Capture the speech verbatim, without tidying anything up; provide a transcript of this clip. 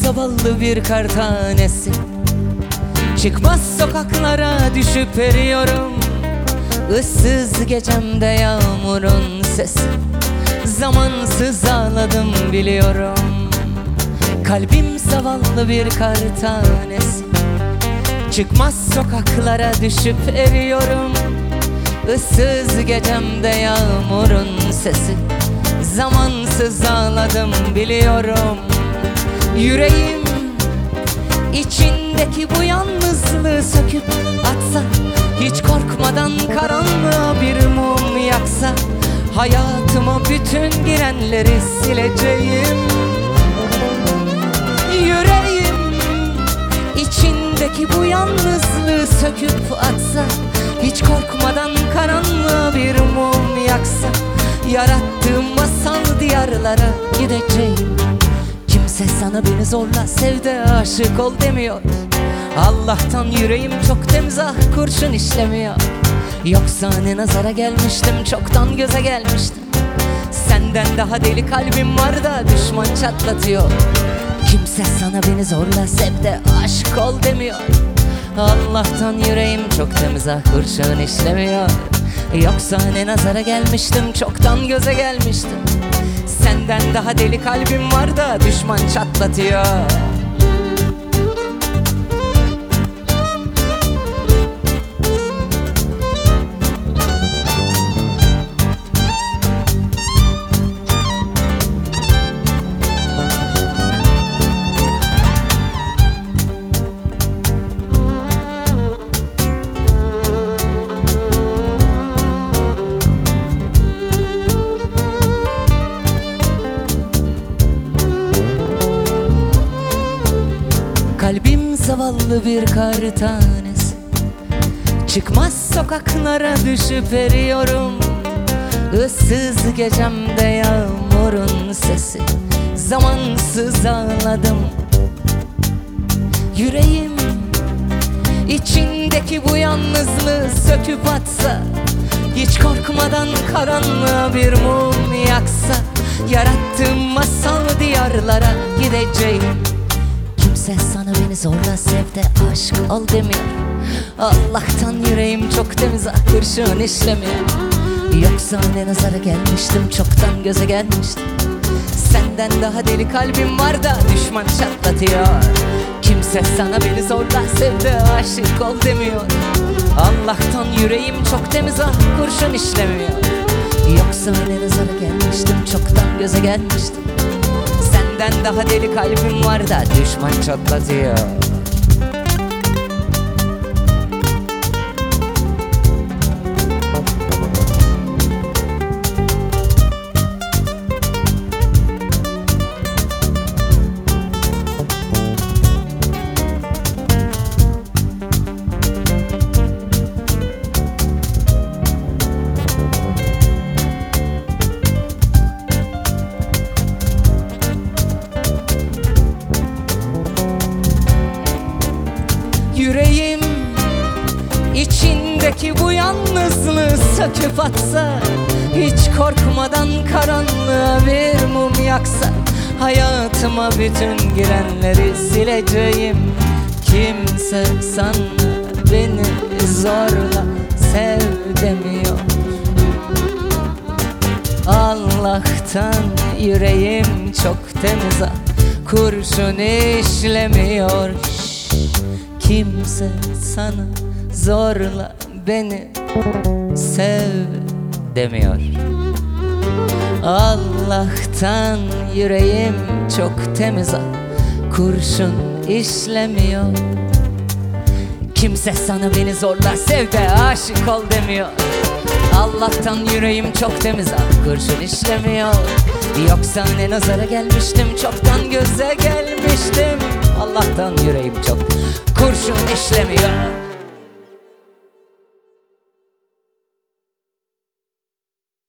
zavallı bir kar tanesi. Çıkmaz sokaklara düşüp eriyorum. Issız gecemde yağmurun sesi. Zamansız ağladım biliyorum. Kalbim zavallı bir kar tanesi. Çıkmaz sokaklara düşüp eriyorum. Issız gecemde yağmurun sesi. Zamansız ağladım biliyorum. Yüreğim içindeki bu yalnızlığı söküp atsa, hiç korkmadan karanlığa bir mum yaksa, hayatıma bütün girenleri sileceğim. Yüreğim içindeki bu yalnızlığı söküp atsa, hiç korkmadan karanlığa bir mum yaksa, yarattığım masal diyarlara gideceğim. Kimse sana beni zorla sev de aşık ol demiyor. Allah'tan yüreğim çok temiz, ah kurşun işlemiyor. Yoksa ne nazara gelmiştim, çoktan göze gelmiştim. Senden daha deli kalbim var da düşman çatlatıyor. Kimse sana beni zorla sev de aşık ol demiyor. Allah'tan yüreğim çok temiz, ah kurşun işlemiyor. Yoksa ne nazara gelmiştim, çoktan göze gelmiştim. Senden daha deli kalbim var da düşman çatlatıyor. Kalbim zavallı bir kar tanesi. Çıkmaz sokaklara düşüp eriyorum. Issız gecemde yağmurun sesi. Zamansız ağladım. Yüreğim içindeki bu yalnızlığı söküp atsa, hiç korkmadan karanlığa bir mum yaksa, yarattığım masal diyarlara gideceğim. Kimse sana beni zorla sev de aşık ol demiyor. Allah'tan yüreğim çok temiz, ah kurşun işlemiyor. Yoksa ne nazara gelmiştim, çoktan göze gelmiştim. Senden daha deli kalbim var da düşman çatlatıyor. Kimse sana beni zorla sev de aşık ol demiyor. Allah'tan yüreğim çok temiz, ah kurşun işlemiyor. Yoksa ne nazara gelmiştim, çoktan göze gelmiştim. Senden daha deli kalbim var da düşman çatlatıyor. Yüreğim içindeki bu yalnızlığı söküp atsa, hiç korkmadan karanlığa bir mum yaksa, hayatıma bütün girenleri sileceğim. Kimse sana beni zorla sev demiyor. Allah'tan yüreğim çok temiz, ah kurşun işlemiyor. Kimse sana zorla beni sev demiyor. Allah'tan yüreğim çok temiz, kurşun işlemiyor. Kimse sana beni zorla sev de aşık ol demiyor. Allah'tan yüreğim çok temiz, kurşun işlemiyor. Yoksa ne nazara gelmiştim, çoktan göze gelmiştim. Allah'tan yüreğim çok kurşun işlemiyor.